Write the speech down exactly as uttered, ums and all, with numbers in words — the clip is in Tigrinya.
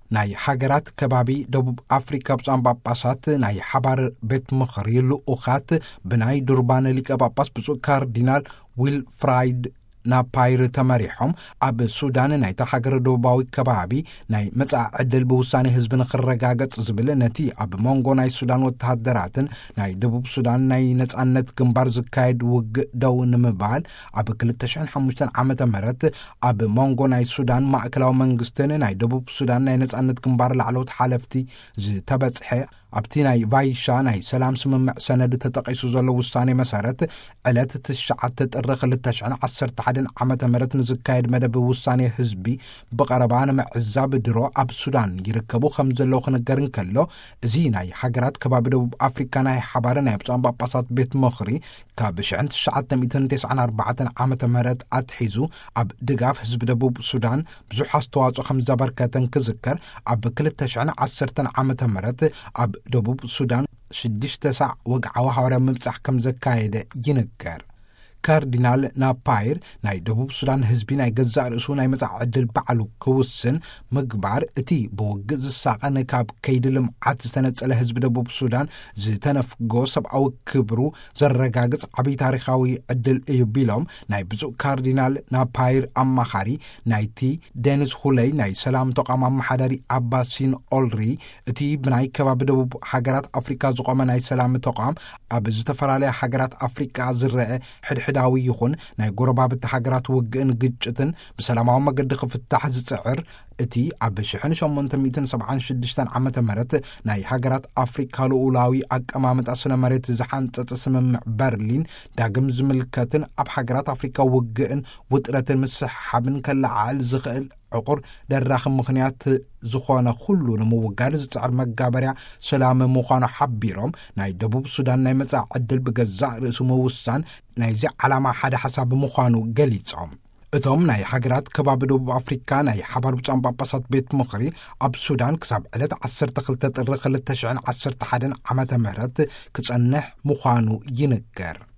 ናይ ሃገራት ከባቢ ደቡብ አፍሪካ ብጻን ጳጳሳት ናይ ሓባር ቤት ምኽሪ ልኡኻት ብናይ ዱርባን ሊቀ ጳጳስ ብፁዕ ካርዲናል ዊልፍራይድ ናፓይር ተመሪሖም ኣብ ሱዳን ናይ ተሓገረ ደቡባዊ ከባቢ ናይ መጻዕ ዕድል ብውሳኔ ህዝቢ ንኽረጋገጽ ዝብል ነቲ ኣብ መንጎ ናይ ሱዳን ወተሃደራትን ናይ ደቡብ ሱዳን ናይ ነጻነት ግንባር ዝካየድ ውግእ ደው ንምባል ኣብ ክልተ ሽሕን ሓሙሽተን ዓመተ ምህረት ኣብ መንጎ ናይ ሱዳን ማእከላዊ መንግስትን ናይ ደቡብ ሱዳን ናይ ነጻነት ግንባር ላዕለዎት ሓለፍቲ ዝተበጽሐ ኣብቲ ናይ ቫይሻ ናይ ሰላም ስምምዕ ሰነድ ተጠቂሱ ዘሎ ውሳኔ መሰረት ዕለት ትሽዓተ ጥሪ ክልተ ሽሕን ዓሰርተ ሓደን ዓመተ ምህረት ንዝካየድ መደብ ውሳኔ ህዝቢ ብቐረባ ንምዕዛብ ድሮ ኣብ ሱዳን ይርከቡ ከም ዘለዉ ክነገር እንከሎ እዚ ናይ ሃገራት ከባቢ ደቡብ አፍሪካ ናይ ሓባር ናይ ብፁዓን ጳጳሳት ቤት ምኽሪ ካብ ሽሕን ትሽዓተ ሚእትን ትስዓን ኣርባዕተን ዓመተ ምህረት ኣትሒዙ ኣብ ድጋፍ ህዝቢ ደቡብ ሱዳን ብዙሕ ኣስተዋፅኦ ከም ዘበርከተን ክዝከር ኣብ ክልተ ሽሕን ዓሰርተን ዓመተ ምህረት ኣብ ደቡብ ሱዳን ሽዱሽተ ሳዕ ወግዓዊ ሓባራዊ ምብጻሕ ከም ዘካየደ ይንገር። ካርዲናል ናፓይር ናይ ደቡብ ሱዳን ህዝቢ ናይ ገዛእ ርእሱ ናይ መጻዕ ዕድል ባዕሉ ክውስን ምግባር እቲ ብውግእ ዝሳቐን ካብ ከይዲ ልምዓት ዝተነጸለ ህዝቢ ደቡብ ሱዳን ዝተነፍጎ ሰብኣዊ ክብሩ ዘረጋግጽ ዓብዪ ታሪኻዊ ዕድል እዩ ቢሎም ናይ ብፁዕ ካርዲናል ናፓይር ኣማኻሪ ናይቲ ዴኒስ ሁለይ ናይ ሰላም ተቋም ኣመሓዳሪ ኣባሲን ኦልሪ እቲ ብናይ ከባቢ ደቡብ ሃገራት ኣፍሪካ ዝቖመ ናይ ሰላም ተቋም ኣብ ዝተፈላለየ ሃገራት ኣፍሪካ ዝረአ ሕድሕድ ዳዊ ይኹን ናይ ጎረባብቲ ሃገራት ውግእን ግጭትን ብሰላማዊ መገዲ ክፍታሕ ዝጽዕር እቲ ኣብ ሽሕን ሸሞንተ ሚእትን ሰብዓን ሽዱሽተን ዓመተ ምህረት ናይ ሃገራት ኣፍሪካ ልኡላዊ ኣቀማምጣ ስነ መሬት ዝሓንጸጸ ስምምዕ በርሊን ዳግም ዝምልከትን ኣብ ሃገራት ኣፍሪካ ውግእን ውጥረትን ምስሓብን ከለዓል ዝኽእል ዕቁር ደራኺ ምኽንያት ዝኾነ ኩሉ ንምውጋድ ዝጽዕር መጋበርያ ሰላም ምዃኑ ሓቢሮም ናይ ደቡብ ሱዳን ናይ መጻዕ ዕድል ብገዛእ ርእሱ ምውሳን ናይዚ ዓላማ ሓደ ሓሳብ ምዃኑ ገሊጾም እቶም ናይ ሃገራት ከባቢ ደቡብ አፍሪካ ናይ ሓባር ብፁዓን ጳጳሳት ቤት ምኽሪ ኣብ ሱዳን ክሳብ ዕለት ዓሰርተ ክልተ ጥሪ ክልተ ሽሕን ዓሰርተ ሓደን ዓመተ ምህረት ክጸንሕ ምዃኑ ይንገር።